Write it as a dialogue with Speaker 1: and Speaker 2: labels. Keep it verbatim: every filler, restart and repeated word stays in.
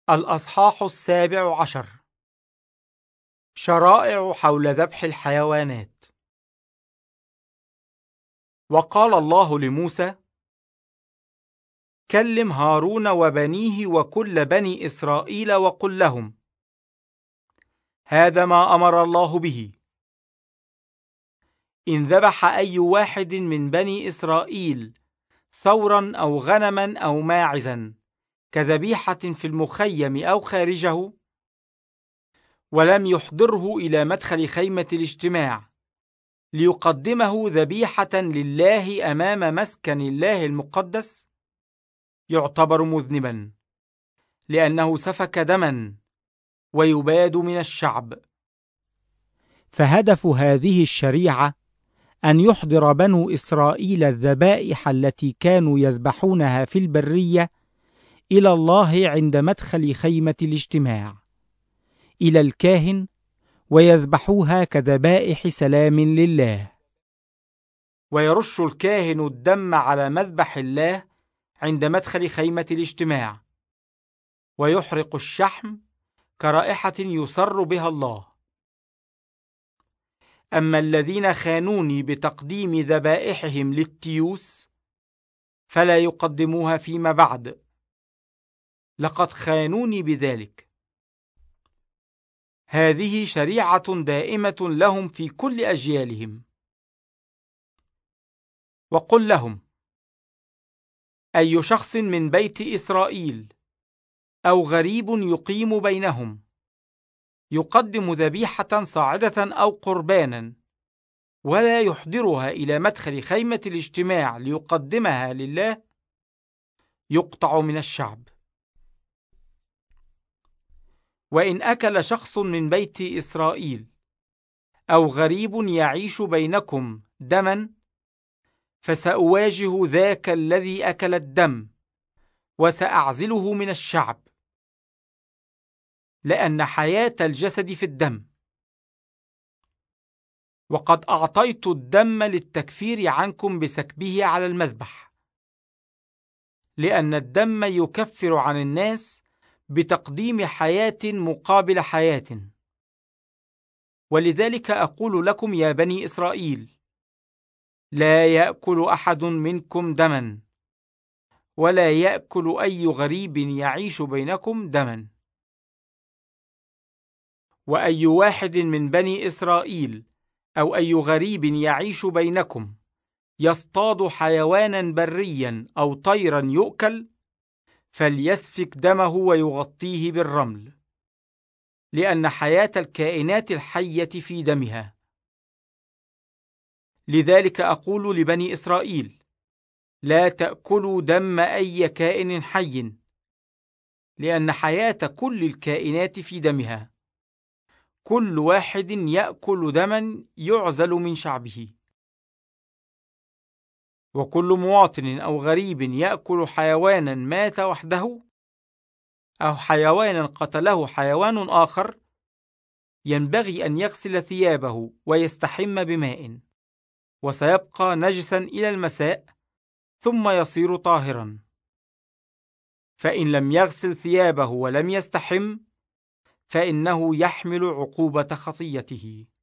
Speaker 1: الأصحاح السابع عشر. شرائع حول ذبح الحيوانات. وقال الله لموسى: كلم هارون وبنيه وكل بني إسرائيل وقل لهم: هذا ما أمر الله به: إن ذبح أي واحد من بني إسرائيل ثورا أو غنما أو ماعزا كذبيحة في المخيم أو خارجه، ولم يحضره إلى مدخل خيمة الاجتماع ليقدمه ذبيحة لله أمام مسكن الله المقدس، يعتبر مذنبا، لأنه سفك دما ويباد من الشعب. فهدف هذه الشريعة أن يحضر بنو إسرائيل الذبائح التي كانوا يذبحونها في البرية إلى الله عند مدخل خيمة الاجتماع إلى الكاهن، ويذبحوها كذبائح سلام لله. ويرش الكاهن الدم على مذبح الله عند مدخل خيمة الاجتماع، ويحرق الشحم كرائحة يسر بها الله. أما الذين خانوني بتقديم ذبائحهم للتيوس فلا يقدموها فيما بعد، لقد خانوني بذلك. هذه شريعة دائمة لهم في كل أجيالهم. وقل لهم: أي شخص من بيت إسرائيل أو غريب يقيم بينهم يقدم ذبيحة صاعدة أو قربانا ولا يحضرها إلى مدخل خيمة الاجتماع ليقدمها لله، يقطع من الشعب. وإن أكل شخص من بيت إسرائيل أو غريب يعيش بينكم دما، فسأواجه ذاك الذي أكل الدم وسأعزله من الشعب، لأن حياة الجسد في الدم. وقد أعطيت الدم للتكفير عنكم بسكبه على المذبح، لأن الدم يكفر عن الناس بتقديم حياة مقابل حياة. ولذلك أقول لكم يا بني إسرائيل: لا يأكل أحد منكم دما، ولا يأكل أي غريب يعيش بينكم دما. وأي واحد من بني إسرائيل أو أي غريب يعيش بينكم يصطاد حيوانا بريا أو طيرا يؤكل، فليسفك دمه ويغطيه بالرمل، لأن حياة الكائنات الحية في دمها. لذلك أقول لبني إسرائيل: لا تأكلوا دم أي كائن حي، لأن حياة كل الكائنات في دمها. كل واحد يأكل دما يعزل من شعبه. وكل مواطن أو غريب يأكل حيوانا مات وحده أو حيوانا قتله حيوان آخر، ينبغي أن يغسل ثيابه ويستحم بماء، وسيبقى نجسا إلى المساء، ثم يصير طاهرا. فإن لم يغسل ثيابه ولم يستحم، فإنه يحمل عقوبة خطيته.